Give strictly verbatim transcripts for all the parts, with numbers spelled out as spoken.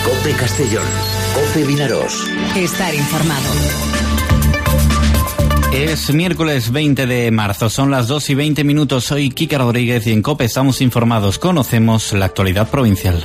COPE Castellón, COPE Vinarós. Estar informado. Es miércoles veinte de marzo, son las dos y veinte minutos. Soy Kike Rodríguez y en COPE estamos informados. Conocemos la actualidad provincial.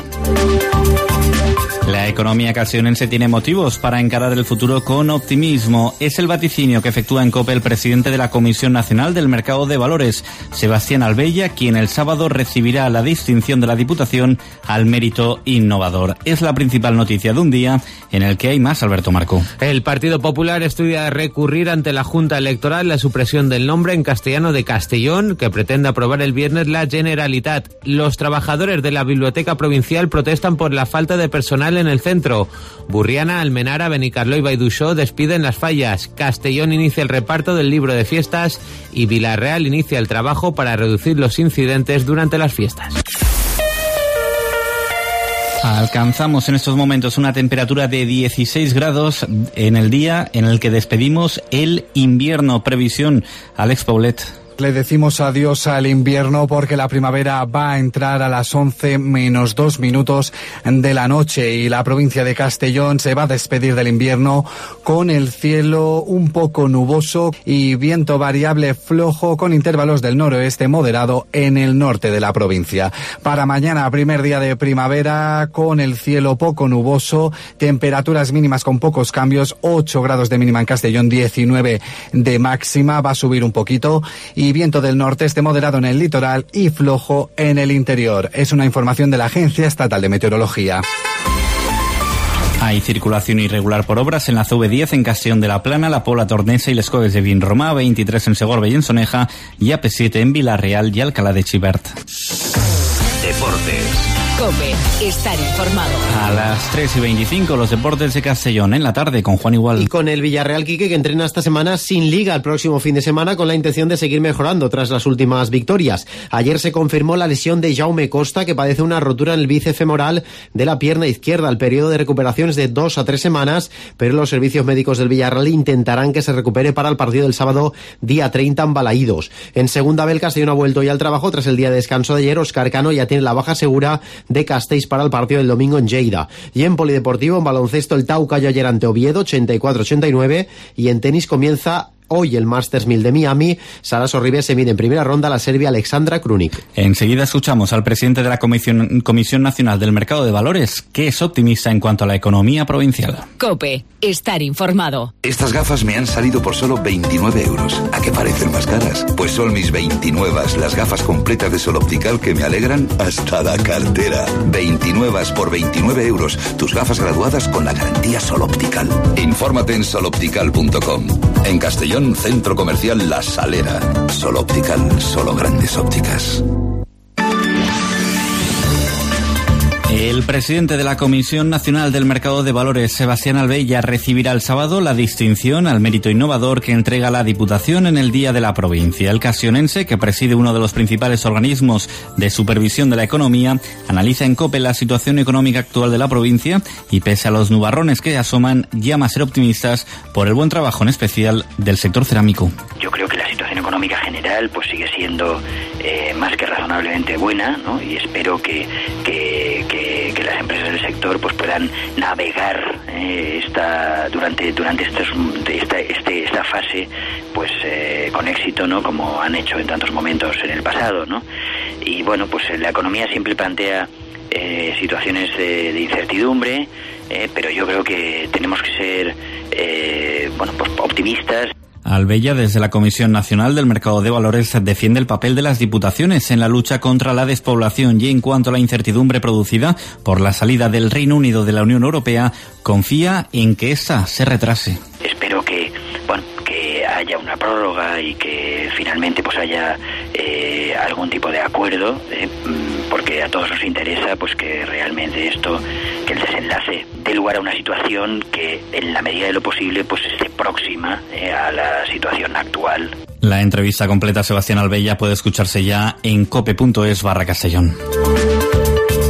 La economía castellonense tiene motivos para encarar el futuro con optimismo. Es el vaticinio que efectúa en COPE el presidente de la Comisión Nacional del Mercado de Valores, Sebastián Albella, quien el sábado recibirá la distinción de la Diputación al mérito innovador. Es la principal noticia de un día en el que hay más, Alberto Marco. El Partido Popular estudia recurrir ante la Junta Electoral la supresión del nombre en castellano de Castellón, que pretende aprobar el viernes la Generalitat. Los trabajadores de la Biblioteca Provincial protestan por la falta de personal en el centro. Burriana, Almenara, Benicarló y Baiduxó despiden las fallas. Castellón inicia el reparto del libro de fiestas y Vilarreal inicia el trabajo para reducir los incidentes durante las fiestas. Alcanzamos en estos momentos una temperatura de dieciséis grados en el día en el que despedimos el invierno. Previsión, Alex Paulet. Le decimos adiós al invierno porque la primavera va a entrar a las once menos dos minutos de la noche y la provincia de Castellón se va a despedir del invierno con el cielo un poco nuboso y viento variable flojo con intervalos del noroeste moderado en el norte de la provincia. Para mañana, primer día de primavera, con el cielo poco nuboso, temperaturas mínimas con pocos cambios, ocho grados de mínima en Castellón, diecinueve de máxima, va a subir un poquito y y viento del noreste moderado en el litoral y flojo en el interior. Es una información de la Agencia Estatal de Meteorología. Hay circulación irregular por obras en la C V diez en Castellón de la Plana, La Pobla Tornesa y Les Coves de Vinromà, veintitrés en Segorbe y en Soneja y A P siete en Vilarreal y Alcalá de Xivert. Deportes. COPE, estar informado. A las tres y veinticinco, los deportes de Castellón en la tarde con Juan Igual. Y con el Villarreal, Quique, que entrena esta semana sin liga el próximo fin de semana con la intención de seguir mejorando tras las últimas victorias. Ayer se confirmó la lesión de Jaume Costa, que padece una rotura en el bíceps femoral de la pierna izquierda. El periodo de recuperación es de dos a tres semanas, pero los servicios médicos del Villarreal intentarán que se recupere para el partido del sábado día treinta en Balaídos. En segunda B, el Castellón ha vuelto ya al trabajo tras el día de descanso de ayer. Óscar Cano ya tiene la baja segura de Castells para el partido del domingo en Lleida. Y en polideportivo, en baloncesto, el Tau cayó ayer ante Oviedo, ochenta y cuatro a ochenta y nueve, y en tenis comienza hoy el Masters mil de Miami. Sara Sorribes se mide en primera ronda a la serbia Alexandra Krunic. Enseguida escuchamos al presidente de la Comisión, Comisión Nacional del Mercado de Valores, que es optimista en cuanto a la economía provincial. COPE, estar informado. Estas gafas me han salido por solo veintinueve euros. ¿A qué parecen más caras? Pues son mis veintinueve, las gafas completas de Sol Optical que me alegran hasta la cartera. veintinueve por veintinueve euros. Tus gafas graduadas con la garantía Sol Optical. Infórmate en sol optical punto com. En Castellón, Centro Comercial La Salera. Sol Optical, solo grandes ópticas. El presidente de la Comisión Nacional del Mercado de Valores, Sebastián Albella, recibirá el sábado la distinción al mérito innovador que entrega la Diputación en el Día de la Provincia. El castellonense, que preside uno de los principales organismos de supervisión de la economía, analiza en COPE la situación económica actual de la provincia y, pese a los nubarrones que asoman, llama a ser optimistas por el buen trabajo, en especial del sector cerámico. Yo creo que la situación económica general pues sigue siendo eh, más que razonablemente buena, ¿no? Y espero que, que, que, que las empresas del sector pues puedan navegar eh, esta durante durante estos, esta este, esta fase pues eh, con éxito, ¿no? Como han hecho en tantos momentos en el pasado, ¿no? Y bueno, pues la economía siempre plantea eh, situaciones de, de incertidumbre, eh, pero yo creo que tenemos que ser eh, bueno pues optimistas. Albella, desde la Comisión Nacional del Mercado de Valores, defiende el papel de las diputaciones en la lucha contra la despoblación y, en cuanto a la incertidumbre producida por la salida del Reino Unido de la Unión Europea, confía en que esta se retrase. Espero que, bueno, que haya una prórroga y que finalmente pues haya eh, algún tipo de acuerdo, eh, porque a todos nos interesa pues que realmente esto, que el desenlace dé lugar a una situación que en la medida de lo posible pues esté próxima eh, a la situación actual. La entrevista completa a Sebastián Albella puede escucharse ya en cope punto es barra Castellón.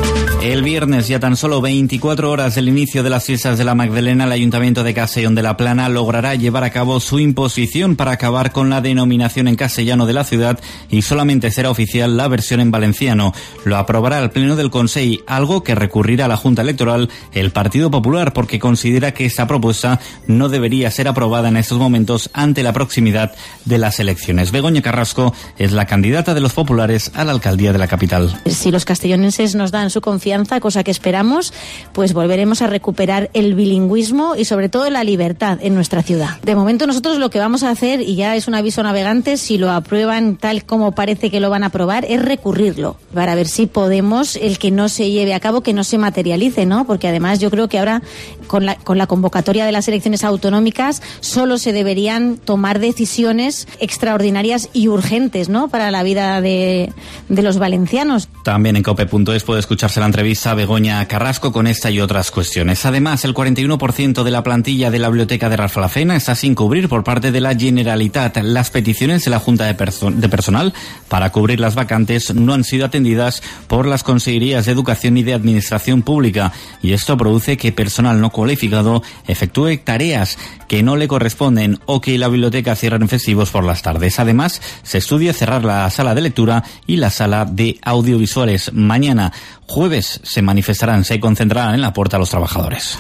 El viernes, ya tan solo veinticuatro horas del inicio de las fiestas de la Magdalena, el Ayuntamiento de Castellón de la Plana logrará llevar a cabo su imposición para acabar con la denominación en castellano de la ciudad y solamente será oficial la versión en valenciano. Lo aprobará el Pleno del Consell, algo que recurrirá a la Junta Electoral el Partido Popular porque considera que esta propuesta no debería ser aprobada en estos momentos ante la proximidad de las elecciones. Begoña Carrasco es la candidata de los populares a la alcaldía de la capital. Si los castellonenses nos dan su confianza, cosa que esperamos, pues volveremos a recuperar el bilingüismo y sobre todo la libertad en nuestra ciudad. De momento nosotros lo que vamos a hacer, y ya es un aviso a navegantes, si lo aprueban tal como parece que lo van a aprobar, es recurrirlo para ver si podemos el que no se lleve a cabo, que no se materialice, ¿no? Porque además yo creo que ahora con la, con la convocatoria de las elecciones autonómicas solo se deberían tomar decisiones extraordinarias y urgentes, ¿no? Para la vida de, de los valencianos. También en cope punto es puede escucharse la entrevista a Begoña Carrasco con esta y otras cuestiones. Además, el cuarenta y uno por ciento de la plantilla de la Biblioteca de Ralph-la-Fena está sin cubrir por parte de la Generalitat. Las peticiones de la Junta de, perso- de Personal para cubrir las vacantes no han sido atendidas por las Consellerías de Educación y de Administración Pública, y esto produce que personal no cualificado efectúe tareas que no le corresponden o que la biblioteca cierre en festivos por las tardes. Además, se estudia cerrar la sala de lectura y la sala de audiovisuales. Mañana, jueves, se manifestarán, se concentrarán en la puerta a los trabajadores.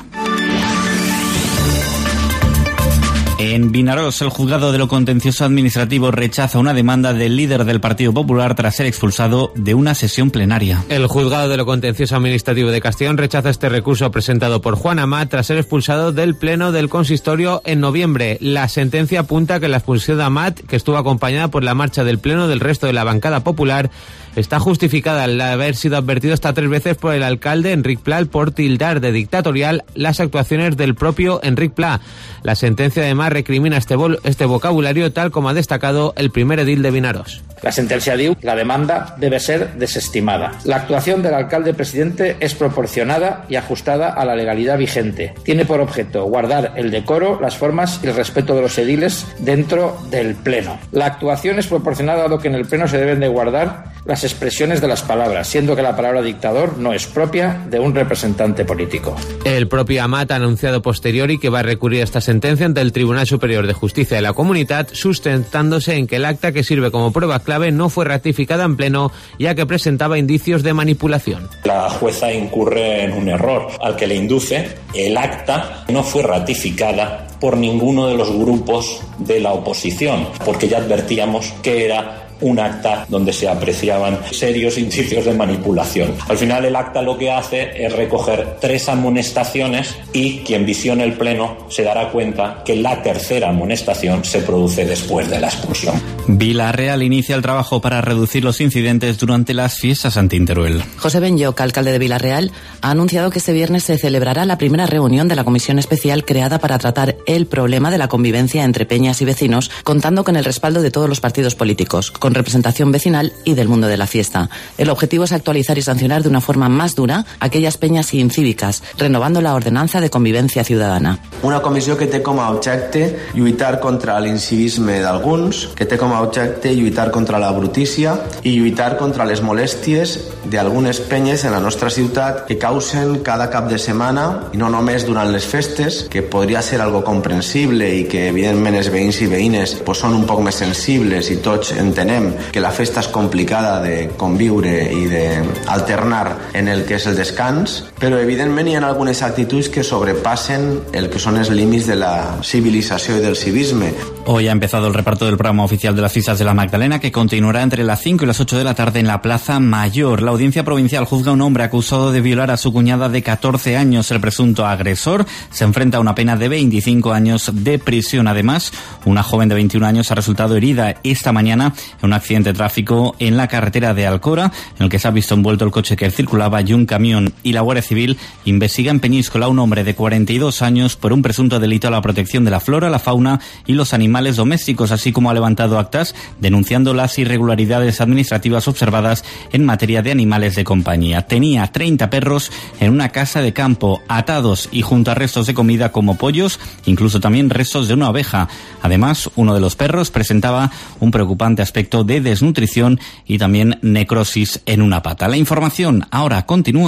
En Vinaròs, el juzgado de lo contencioso administrativo rechaza una demanda del líder del Partido Popular tras ser expulsado de una sesión plenaria. El juzgado de lo contencioso administrativo de Castellón rechaza este recurso presentado por Juan Amat tras ser expulsado del pleno del consistorio en noviembre. La sentencia apunta que la expulsión de Amat, que estuvo acompañada por la marcha del pleno del resto de la bancada popular, está justificada al haber sido advertido hasta tres veces por el alcalde Enric Pla por tildar de dictatorial las actuaciones del propio Enric Pla. La sentencia además recrimina este, vol- este vocabulario, tal como ha destacado el primer edil de Vinaròs. La sentencia diu la demanda debe ser desestimada. La actuación del alcalde presidente es proporcionada y ajustada a la legalidad vigente. Tiene por objeto guardar el decoro, las formas y el respeto de los ediles dentro del pleno. La actuación es proporcionada dado que en el pleno se deben de guardar las expresiones de las palabras, siendo que la palabra dictador no es propia de un representante político. El propio Amat ha anunciado posteriori que va a recurrir a esta sentencia ante el Tribunal Superior de Justicia de la Comunitat, sustentándose en que el acta que sirve como prueba clave no fue ratificada en pleno, ya que presentaba indicios de manipulación. La jueza incurre en un error al que le induce. El acta no fue ratificada por ninguno de los grupos de la oposición, porque ya advertíamos que era un acta donde se apreciaban serios indicios de manipulación. Al final el acta lo que hace es recoger tres amonestaciones y quien visione el pleno se dará cuenta que la tercera amonestación se produce después de la expulsión. Vila-real inicia el trabajo para reducir los incidentes durante las fiestas anti-Teruel. José Benlloch, alcalde de Vila-real, ha anunciado que este viernes se celebrará la primera reunión de la comisión especial creada para tratar el problema de la convivencia entre peñas y vecinos, contando con el respaldo de todos los partidos políticos, con representación vecinal y del mundo de la fiesta. El objetivo es actualizar y sancionar de una forma más dura aquellas peñas incívicas, renovando la ordenanza de convivencia ciudadana. Una comissió que té com a objecte lluitar contra l'incivisme d'alguns, que té com a objecte lluitar contra la brutícia i lluitar contra les molèsties d'algunes penyes en la nostra ciutat que causen cada cap de setmana, i no només durant les festes, que podria ser algo comprensible i que evidentment els veïns i veïnes pues, són un poc més sensibles i tots entenem que la festa és complicada de conviure i d'alternar en el que és el descans, però evidentment hi ha algunes actituds que sobrepassen el que són els límits de la civilització i del civisme. Hoy ha empezado el reparto del programa oficial de las fiestas de la Magdalena, que continuará entre las cinco y las ocho de la tarde en la Plaza Mayor. La Audiencia Provincial juzga a un hombre acusado de violar a su cuñada de catorce años. El presunto agresor se enfrenta a una pena de veinticinco años de prisión. Además, una joven de veintiún años ha resultado herida esta mañana en un accidente de tráfico en la carretera de Alcora, en el que se ha visto envuelto el coche que circulaba y un camión. Y la Guardia Civil investiga en Peñíscola a un hombre de cuarenta y dos años por un presunto delito a la protección de la flora, la fauna y los animales domésticos, así como ha levantado actas denunciando las irregularidades administrativas observadas en materia de animales de compañía. Tenía treinta perros en una casa de campo, atados y junto a restos de comida como pollos, incluso también restos de una oveja. Además, uno de los perros presentaba un preocupante aspecto de desnutrición y también necrosis en una pata. La información ahora continúa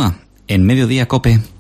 en Mediodía COPE.